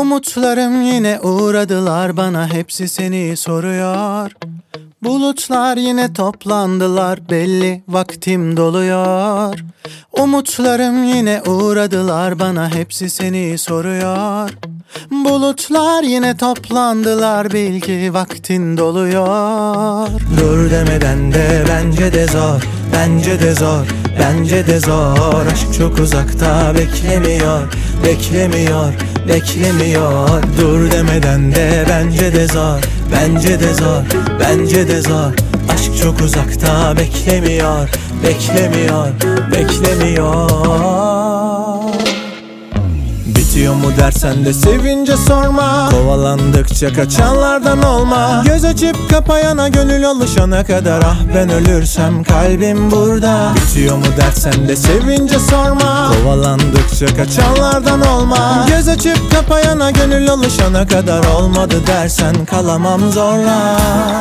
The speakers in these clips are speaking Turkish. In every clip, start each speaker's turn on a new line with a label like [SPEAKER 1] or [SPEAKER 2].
[SPEAKER 1] Umutlarım yine uğradılar bana, hepsi seni soruyor. Bulutlar yine toplandılar, belli vaktim doluyor. Umutlarım yine uğradılar bana, hepsi seni soruyor. Bulutlar yine toplandılar, bil ki vaktin doluyor. Dur demeden de bence de zor, bence de zor, bence de zor. Aşk çok uzakta, beklemiyor, beklemiyor, beklemiyor. Dur demeden de bence de zor, bence de zor, bence de zor. Aşk çok uzakta, beklemiyor, beklemiyor, beklemiyor. Bitiyor mu dersen de sevince sorma, kovalandıkça kaçanlardan olma. Göz açıp kapayana, gönül alışana kadar, ah ben ölürsem kalbim burada. Bitiyor mu dersen de sevince sorma, kovalandıkça kaçanlardan olma. Göz açıp kapayana, gönül alışana kadar, olmadı dersen kalamam zorla.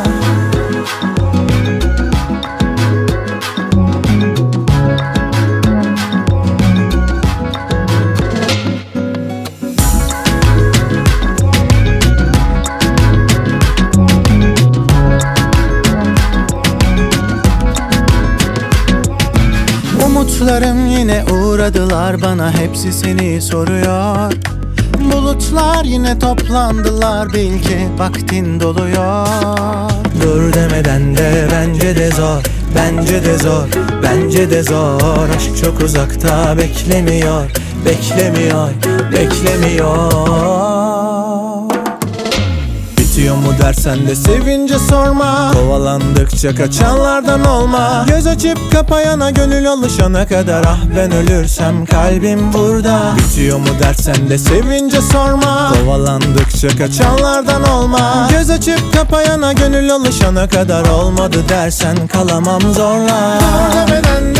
[SPEAKER 1] Umutlarım yine uğradılar bana, hepsi seni soruyor. Bulutlar yine toplandılar, bil ki vaktin doluyor. Dur demeden de bence de zor, bence de zor, bence de zor. Aşk çok uzakta, beklemiyor, beklemiyor, beklemiyor. Bitiyor mu dersen de sevince sorma, kovalandıkça kaçanlardan olma. Göz açıp kapayana, gönül alışana kadar, ah ben ölürsem kalbim burada. Bitiyor mu dersen de sevince sorma, kovalandıkça kaçanlardan olma. Göz açıp kapayana, gönül alışana kadar, olmadı dersen kalamam zorla. Dur demeden